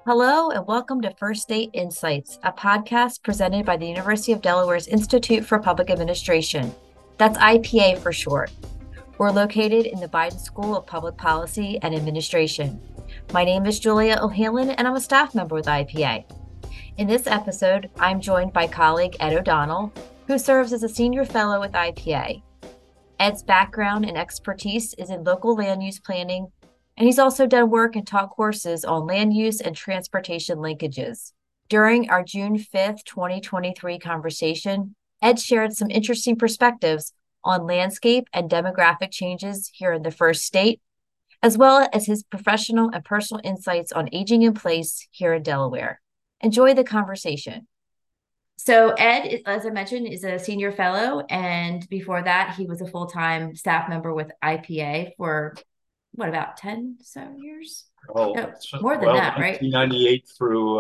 Hello, and welcome to First State Insights, a podcast presented by the University of Delaware's Institute for Public Administration. That's IPA for short. We're located in the Biden School of Public Policy and Administration. My name is Julia O'Hanlon, and I'm a staff member with IPA. In this episode, I'm joined by colleague Ed O'Donnell, who serves as a senior fellow with IPA. Ed's background and expertise is in local land use planning, and he's also done work and taught courses on land use and transportation linkages. During our June 5th, 2023 conversation, Ed shared some interesting perspectives on landscape and demographic changes here in the First State, as well as his professional and personal insights on aging in place here in Delaware. Enjoy the conversation. So Ed, as I mentioned, is a senior fellow, and before that, he was a full-time staff member with IPA for about 10 so years? Oh, No, more than that, right? 1998 through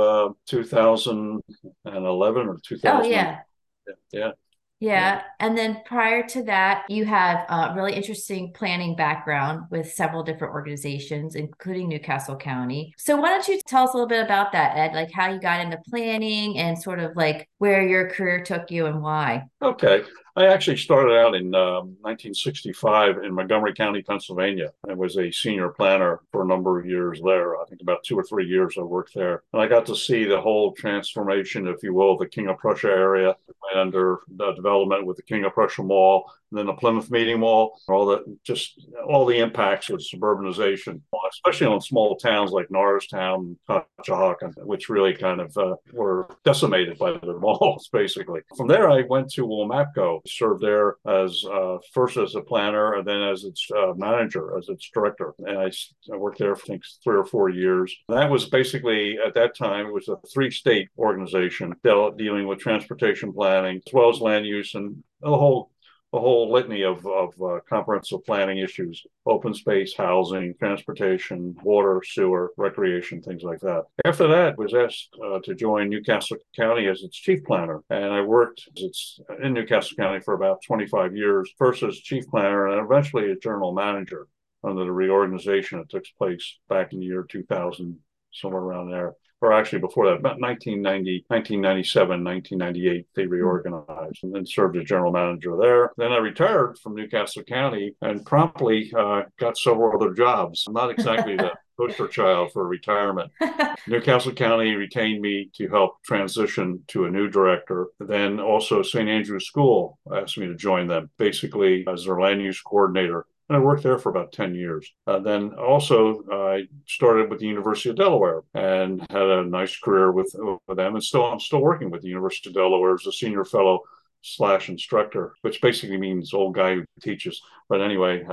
2011 or Oh 2000. yeah. Yeah, yeah. Yeah. And then prior to that, you have a really interesting planning background with several different organizations, including Newcastle County. So why don't you tell us a little bit about that, Ed? Like how you got into planning and sort of like where your career took you and why. Okay. I actually started out in 1965 in Montgomery County, Pennsylvania. I was a senior planner for a number of years there. I think about 2 or 3 years I worked there. And I got to see the whole transformation, if you will, of the King of Prussia area. Went under the development with the King of Prussia Mall, and then the Plymouth Meeting Mall, all the impacts of suburbanization, especially on small towns like Norristown, Conshohocken, which really kind of were decimated by the malls, basically. From there, I went to WMAPCO, served there as first as a planner and then as its manager, as its director. And I worked there for I think 3 or 4 years. That was basically, at that time, it was a three-state organization dealing with transportation planning as well as land use and a whole litany of comprehensive planning issues: open space, housing, transportation, water, sewer, recreation, things like that. After that, I was asked to join Newcastle County as its chief planner. And I worked in Newcastle County for about 25 years, first as chief planner and eventually as general manager under the reorganization that took place back in the year 2000, somewhere around there, or actually before that, about 1990, 1997, 1998, they reorganized and then served as general manager there. Then I retired from Newcastle County and promptly got several other jobs. I'm not exactly the poster child for retirement. Newcastle County retained me to help transition to a new director. Then also St. Andrew's School asked me to join them, basically as their land use coordinator. And I worked there for about 10 years. Then also, I started with the University of Delaware and had a nice career with them. And I'm still working with the University of Delaware as a senior fellow slash instructor, which basically means old guy who teaches. But anyway,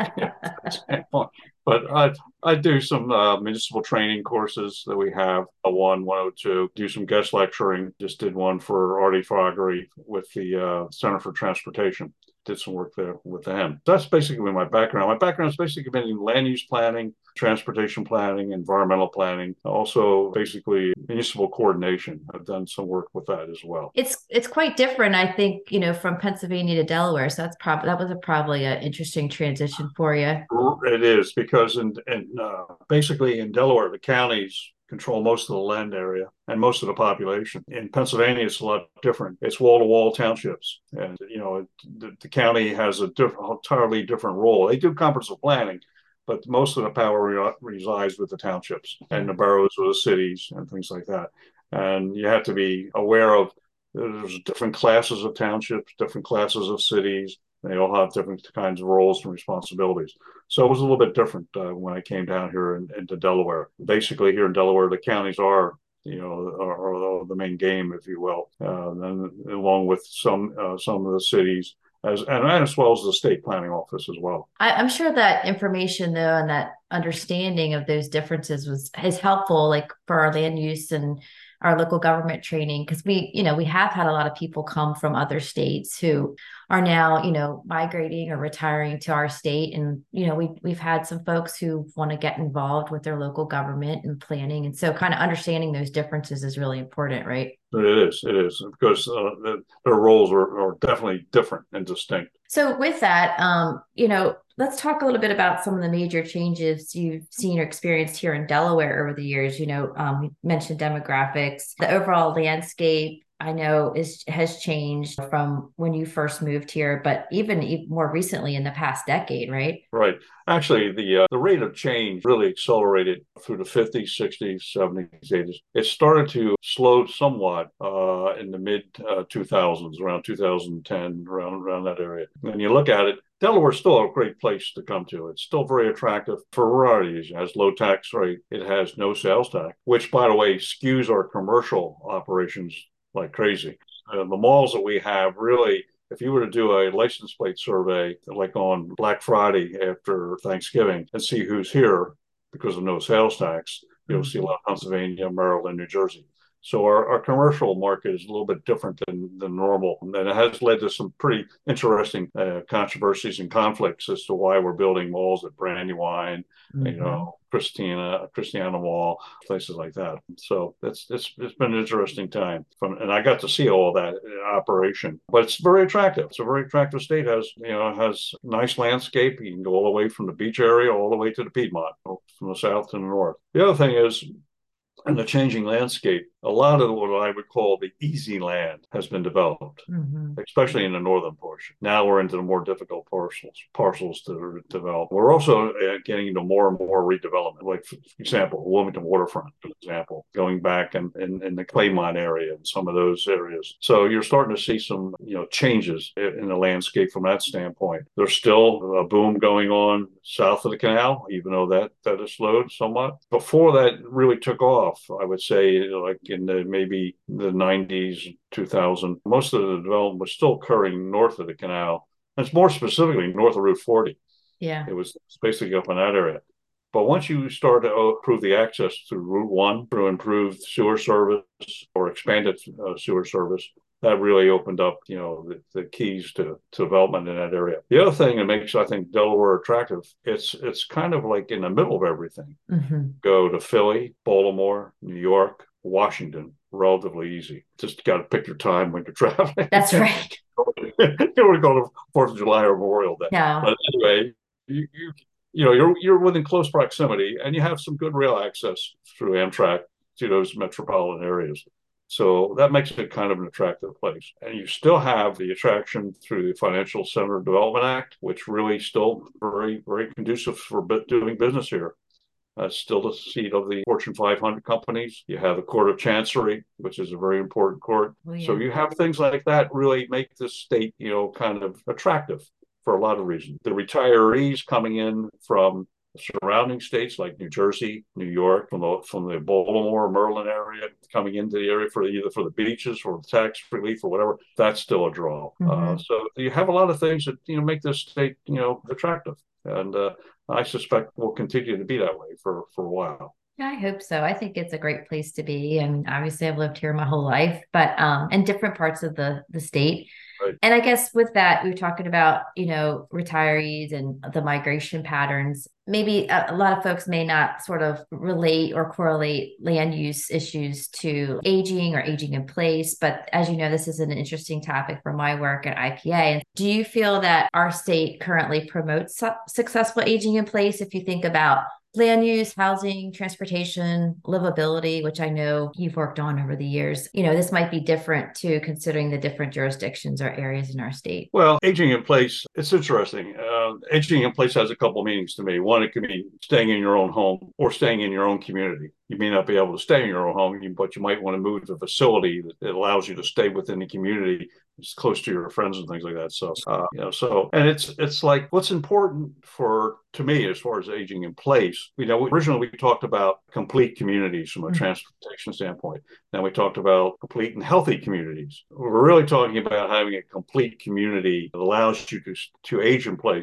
but I do some municipal training courses that we have, a 102, do some guest lecturing. Just did one for Artie Froggery with the Center for Transportation. Did some work there with them. That's basically my background. My background has basically been in land use planning, transportation planning, environmental planning, also basically municipal coordination. I've done some work with that as well. It's quite different, I think, from Pennsylvania to Delaware. So that was probably an interesting transition for you. It is because basically in Delaware, the counties control most of the land area and most of the population. In Pennsylvania, it's a lot different. It's wall-to-wall townships, and the county has entirely different role. They do comprehensive planning, but most of the power resides with the townships and the boroughs or the cities and things like that. And you have to be aware of there's different classes of townships, different classes of cities. They all have different kinds of roles and responsibilities. So it was a little bit different when I came down here into Delaware. Basically, here in Delaware, the counties are are the main game, if you will, and along with some of the cities, as well as the state planning office as well. I'm sure that information though and that understanding of those differences is helpful, like for our land use and our local government training, because we have had a lot of people come from other states who are now, migrating or retiring to our state. And, we've had some folks who want to get involved with their local government and planning. And so kind of understanding those differences is really important, right? It is, because their roles are definitely different and distinct. So with that, let's talk a little bit about some of the major changes you've seen or experienced here in Delaware over the years. You mentioned demographics, the overall landscape. I know has changed from when you first moved here, but even more recently in the past decade, right? Right. Actually, the rate of change really accelerated through the 50s, 60s, 70s, 80s. It started to slow somewhat in the mid 2000s, around 2010, around that area. When you look at it, Delaware's still a great place to come to. It's still very attractive for a variety of reasons. It has low tax rate. It has no sales tax, which, by the way, skews our commercial operations like crazy. The malls that we have really, if you were to do a license plate survey, like on Black Friday after Thanksgiving, and see who's here because of no sales tax, you'll see a lot of Pennsylvania, Maryland, New Jersey. So our commercial market is a little bit different than normal. And it has led to some pretty interesting controversies and conflicts as to why we're building malls at Brandywine, Christiana Mall, places like that. So it's been an interesting time. And I got to see all that in operation. But it's very attractive. It's a very attractive state. Has nice landscape. You can go all the way from the beach area all the way to the Piedmont, from the south to the north. The other thing is, in the changing landscape, a lot of what I would call the easy land has been developed, especially in the northern portion. Now we're into the more difficult parcels to develop. We're also getting into more and more redevelopment. Like, for example, Wilmington Waterfront, for example, going back in the Claymont area and some of those areas. So you're starting to see some changes in the landscape from that standpoint. There's still a boom going on south of the canal, even though that has slowed somewhat. Before that really took off, I would say, like in maybe the 90s, 2000, most of the development was still occurring north of the canal. And it's more specifically north of Route 40. Yeah. It was basically up in that area. But once you start to improve the access through Route 1, through improved sewer service or expanded sewer service, that really opened up, the keys to development in that area. The other thing that makes, I think, Delaware attractive, it's kind of like in the middle of everything. Go to Philly, Baltimore, New York, Washington, relatively easy. Just got to pick your time when you're traveling. That's right. You don't want to go to 4th of July or Memorial Day. No. But anyway, you're within close proximity, and you have some good rail access through Amtrak to those metropolitan areas. So that makes it kind of an attractive place. And you still have the attraction through the Financial Center Development Act, which really still very, very conducive for doing business here. Still the seat of the Fortune 500 companies. You have the Court of Chancery, which is a very important court. Oh, yeah. So you have things like that really make this state, kind of attractive for a lot of reasons. The retirees coming in from surrounding states like New Jersey, New York, from the Baltimore, Maryland area, coming into the area for either for the beaches or tax relief or whatever, that's still a draw. So you have a lot of things that make this state attractive, and I suspect will continue to be that way for a while. Yeah, I hope so. I think it's a great place to be, and obviously I've lived here my whole life, but in different parts of the state. Right. And I guess with that, we were talking about, retirees and the migration patterns. Maybe a lot of folks may not sort of relate or correlate land use issues to aging or aging in place. But as you know, this is an interesting topic for my work at IPA. Do you feel that our state currently promotes successful aging in place? If you think about land use, housing, transportation, livability, which I know you've worked on over the years. This might be different too, considering the different jurisdictions or areas in our state. Well, aging in place, it's interesting. Aging in place has a couple of meanings to me. One, it could be staying in your own home or staying in your own community. You may not be able to stay in your own home, but you might want to move to a facility that allows you to stay within the community, it's close to your friends and things like that. So, and it's like what's important to me as far as aging in place. Originally we talked about complete communities from a transportation standpoint. Then we talked about complete and healthy communities. We're really talking about having a complete community that allows you to age in place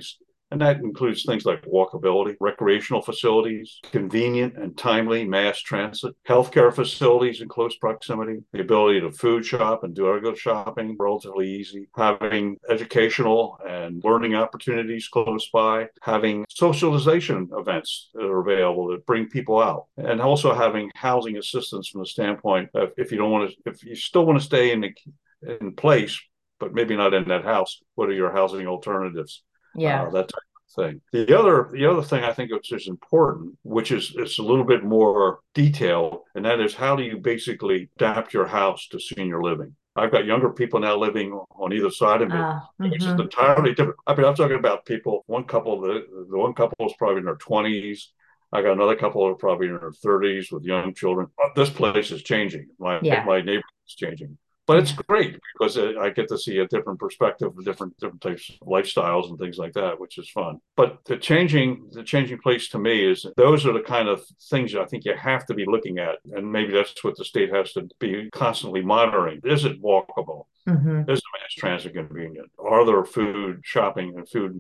And that includes things like walkability, recreational facilities, convenient and timely mass transit, healthcare facilities in close proximity, the ability to food shop and do other shopping relatively easy, having educational and learning opportunities close by, having socialization events that are available that bring people out, and also having housing assistance from the standpoint of if you still want to stay in place, but maybe not in that house, what are your housing alternatives? Yeah. That type of thing. The other thing I think which is important, which is it's a little bit more detailed, and that is how do you basically adapt your house to senior living? I've got younger people now living on either side of me, which is entirely different. I mean, I'm talking about people. One couple, the one couple is probably in their 20s. I got another couple that are probably in their 30s with young children. This place is changing. My neighborhood is changing. But it's great because I get to see a different perspective, different types of lifestyles and things like that, which is fun. But the changing place to me is those are the kind of things I think you have to be looking at, and maybe that's what the state has to be constantly monitoring. Is it walkable? Mm-hmm. Is the mass transit convenient? Are there food shopping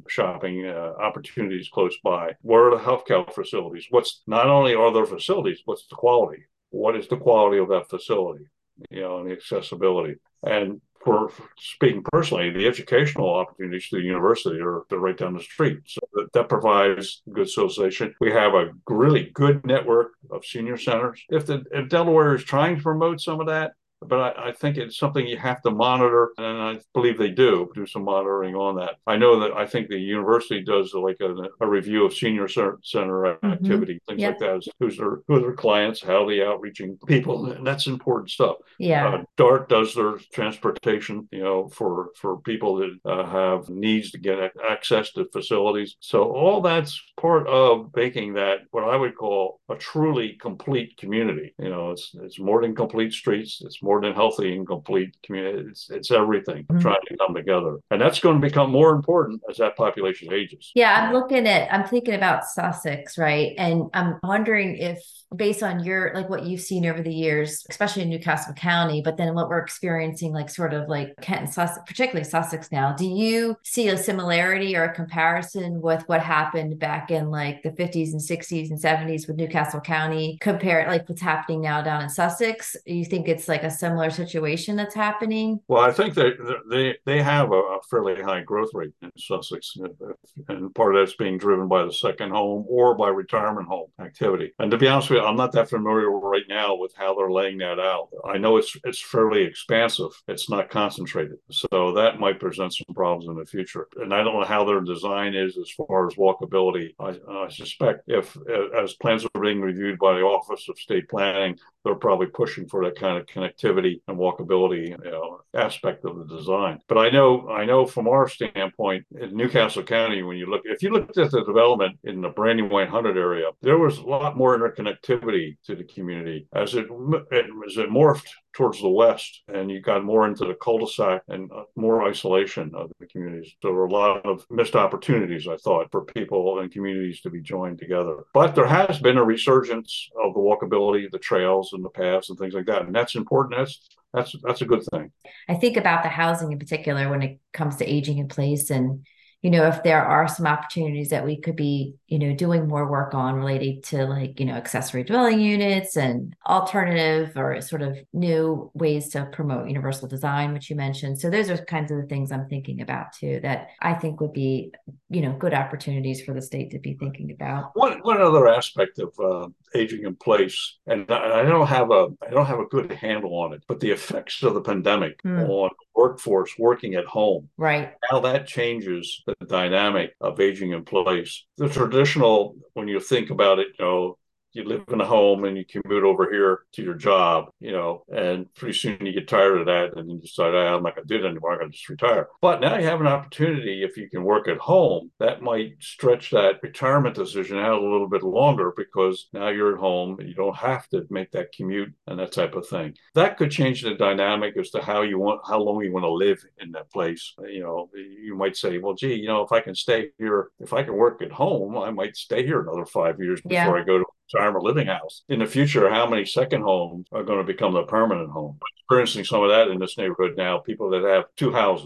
opportunities close by? What are the healthcare facilities? Not only are there facilities, what's the quality? What is the quality of that facility? And the accessibility. And for speaking personally, the educational opportunities to the university they're right down the street. So that provides good socialization. We have a really good network of senior centers. If Delaware is trying to promote some of that, but I think it's something you have to monitor, and I believe they do some monitoring on that. I think the university does like a review of senior center activity, things like that. Who are their clients, how they outreaching people, and that's important stuff. Yeah. DART does their transportation, for people that have needs to get access to facilities. So all that's part of making that what I would call a truly complete community. It's more than complete streets. It's more than healthy and complete community. It's everything trying to come together. And that's going to become more important as that population ages. Yeah, I'm thinking about Sussex, right? And I'm wondering if based on what you've seen over the years, especially in Newcastle County, but then what we're experiencing, like sort of like Kent and Sussex, particularly Sussex now, do you see a similarity or a comparison with what happened back in like the 50s and 60s and 70s with Newcastle County compared like what's happening now down in Sussex? Do you think it's like a similar situation that's happening? Well, I think they have a fairly high growth rate in Sussex, and part of that's being driven by the second home or by retirement home activity. And to be honest with you, I'm not that familiar right now with how they're laying that out. I know it's fairly expansive. It's not concentrated, so that might present some problems in the future. And I don't know how their design is as far as walkability. I suspect as plans are being reviewed by the Office of State Planning, they're probably pushing for that kind of connectivity and walkability, aspect of the design. But I know from our standpoint in Newcastle County, if you looked at the development in the Brandywine Hunted area, there was a lot more interconnectivity to the community as it morphed towards the west, and you got more into the cul-de-sac and more isolation of the communities. So there were a lot of missed opportunities, I thought, for people and communities to be joined together. But there has been a resurgence of the walkability, the trails and the paths and things like that. And that's important. That's a good thing. I think about the housing in particular when it comes to aging in place, and if there are some opportunities that we could be, doing more work on related to like, accessory dwelling units and alternative or sort of new ways to promote universal design, which you mentioned. So those are kinds of the things I'm thinking about too, that I think would be, good opportunities for the state to be thinking about. One other aspect of aging in place, and I don't have a good handle on it, but the effects of the pandemic on workforce working at home, right? How that changes the dynamic of aging in place. The traditional, when you think about it, you live in a home and you commute over here to your job, and pretty soon you get tired of that and you decide, I'm not going to do it anymore. I'm going to just retire. But now you have an opportunity, if you can work at home, that might stretch that retirement decision out a little bit longer because now you're at home and you don't have to make that commute and that type of thing. That could change the dynamic as to how long you want to live in that place. You might say, well, gee, if I can stay here, if I can work at home, I might stay here another 5 years before I go to retirement living house. In the future, how many second homes are going to become a permanent home? I'm experiencing some of that in this neighborhood now. People that have two houses,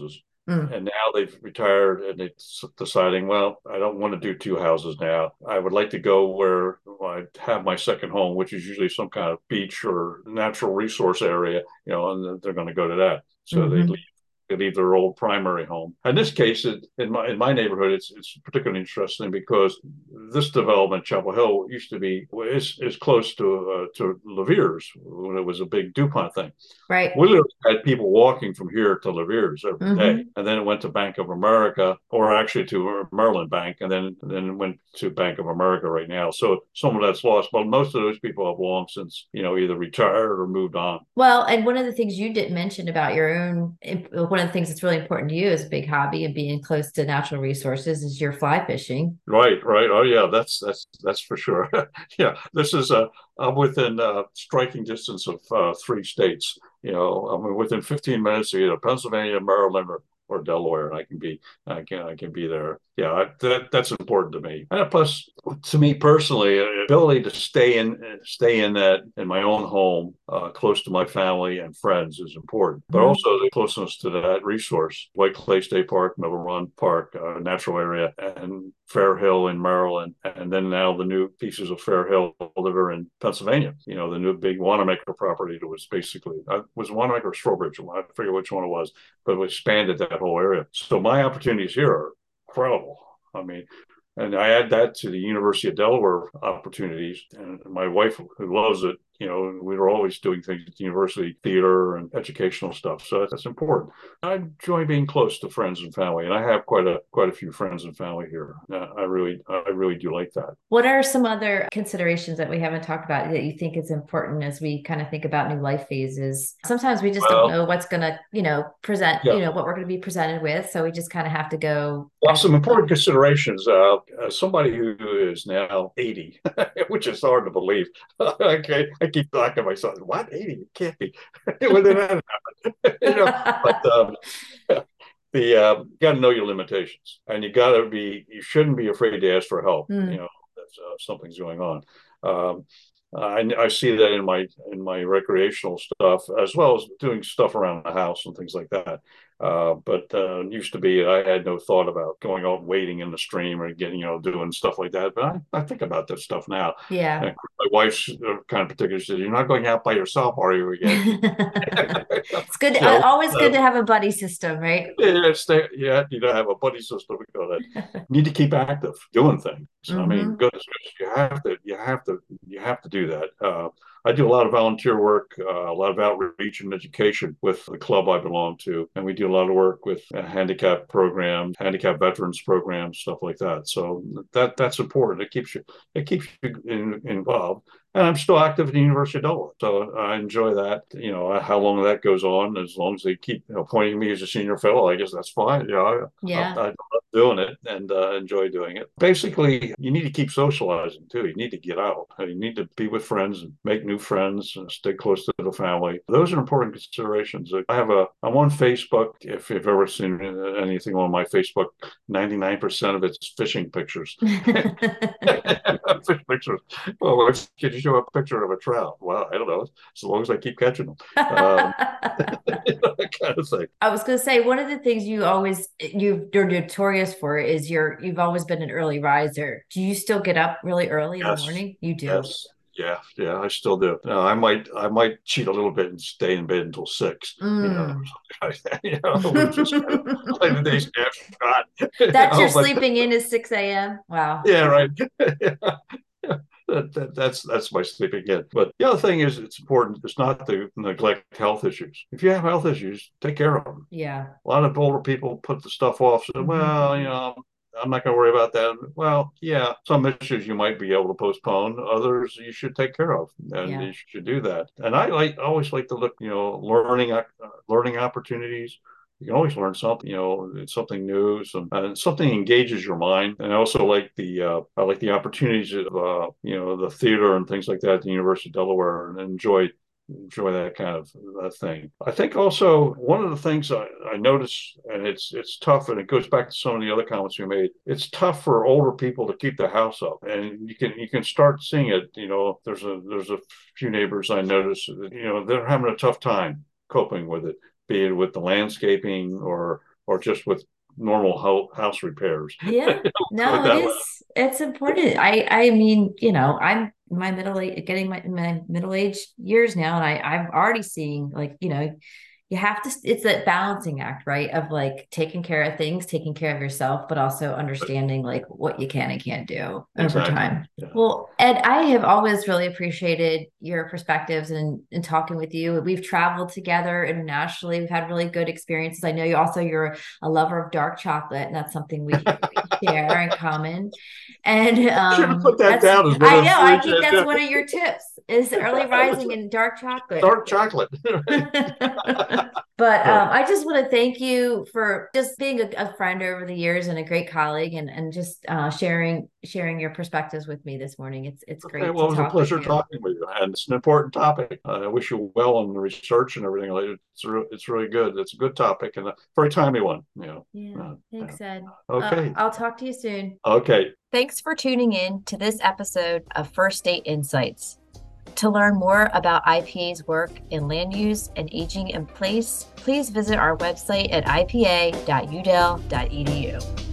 Mm. And now they've retired and they're deciding, well, I don't want to do two houses now. I would like to go where I have my second home, which is usually some kind of beach or natural resource area, and they're going to go to that. So Hmm. they leave their old primary home. In this case, in my neighborhood, it's particularly interesting because this development, Chapel Hill, used to be is close to Lavier's when it was a big DuPont thing. Right. We literally had people walking from here to Lavier's every day, Hmm. and then it went to Bank of America, or actually to Maryland Bank, and then it went to Bank of America right now. So some of that's lost, but most of those people have long since either retired or moved on. Well, and one of the things you didn't mention about your own, one of the things that's really important to you as a big hobby and being close to natural resources is your fly fishing. Right, right. Oh yeah, that's for sure. Yeah, this is I'm within striking distance of three states. I'm within 15 minutes of either Pennsylvania, Maryland, or Delaware. I can be there. Yeah, that's important to me. And plus, to me personally, ability to stay in that in my own home, close to my family and friends is important. But Mhm. also the closeness to that resource, White Clay State Park, Middle Run Park, natural area, and Fair Hill in Maryland, and then now the new pieces of Fair Hill that are in Pennsylvania. The new big Wanamaker property that was basically was Wanamaker or Strawbridge. I forget which one it was, but we expanded that whole area. So my opportunities here are incredible. I mean, and I add that to the University of Delaware opportunities. And my wife, who loves it, we were always doing things at the university, theater and educational stuff. So that's important. I enjoy being close to friends and family, and I have quite a few friends and family here. I really do like that. What are some other considerations that we haven't talked about that you think is important as we kind of think about new life phases? Sometimes we just don't Well, know what's going to, present, yeah. what we're going to be presented with. So we just kind of have to go Well, as, some important considerations. As somebody who is now 80, which is hard to believe. Okay, I keep talking to myself. What 80? It can't be. When did that happen? But the you got to know your limitations, and you shouldn't be afraid to ask for help. Hmm. If something's going on. Um, I see that in my recreational stuff as well as doing stuff around the house and things like that. But used to be I had no thought about going out wading in the stream or getting doing stuff like that. But I think about that stuff now. Yeah. And my wife's kind of particular. She says, "You're not going out by yourself, are you again?" It's good. you know, Always good uh, to have a buddy system, right? you don't have a buddy system. We call that. You need to keep active, doing things. I mean, Hmm. goodness gracious, you have to do that. I do a lot of volunteer work, a lot of outreach and education with the club I belong to, and we do a lot of work with handicap programs, handicap veterans programs, stuff like that. So that's important. It keeps you involved. And I'm still active at the University of Delaware, so I enjoy that. How long that goes on, as long as they keep appointing me as a senior fellow, I guess that's fine. Yeah. I love doing it and enjoy doing it. Basically, you need to keep socializing too. You need to get out. You need to be with friends and make new friends and stay close to the family. Those are important considerations. I'm on Facebook. If you've ever seen anything on my Facebook, 99% of it's fishing pictures. Fish pictures. Well, could you show a picture of a trout? Well, I don't know. As long as I keep catching them, that kind of thing. I was going to say one of the things you're notorious for is you've always been an early riser. Do you still get up really early in the Yes, morning? You do. yes, yeah, yeah. I still do. I might cheat a little bit and stay in bed until 6. Mm. Something like that. Which is kind of play the day's shot. That's your But sleeping in is 6 a.m. Wow. yeah, right. Yeah. That's my sleeping in. But the other thing is, it's important. It's not to neglect health issues. If you have health issues, take care of them. Yeah. A lot of older people put the stuff off. Say, Hmm. well, I'm not going to worry about that. Well, yeah, some issues you might be able to postpone. Others you should take care of, and Yeah. you should do that. And I always like to look, learning opportunities. You can always learn something, it's something new, something engages your mind. And I also like I like the opportunities of the theater and things like that at the University of Delaware, and enjoy that kind of thing. I think also one of the things I notice, and it's tough, and it goes back to some of the other comments we made. It's tough for older people to keep the house up, and you can start seeing it. There's a few neighbors I notice. They're having a tough time coping with it, be it with the landscaping or or just with normal house repairs. Yeah, Put it no, it that way. is. It's important. I mean, I'm my middle age, getting my middle age years now, and I'm already seeing like, you have to, it's that balancing act, right? Of like taking care of things, taking care of yourself, but also understanding like what you can and can't do over Exactly. time. Yeah. Well, Ed, I have always really appreciated your perspectives and talking with you. We've traveled together internationally. We've had really good experiences. I know you're a lover of dark chocolate, and that's something we share in common. And Should have put that that's down as one I of know, I think that's the one of your tips is early rising in dark chocolate. dark chocolate. But Oh, I just want to thank you for just being a friend over the years and a great colleague, and just sharing your perspectives with me this morning. It's okay, great well, to it was a talk with pleasure you. talking with you, and it's an important topic. I wish you well on the research and everything. It's really good. It's a good topic and a very timely one. Yeah, Yeah. thanks, Ed. Okay, I'll talk to you soon. okay. Thanks for tuning in to this episode of First Date Insights. To learn more about IPA's work in land use and aging in place, please visit our website at ipa.udel.edu.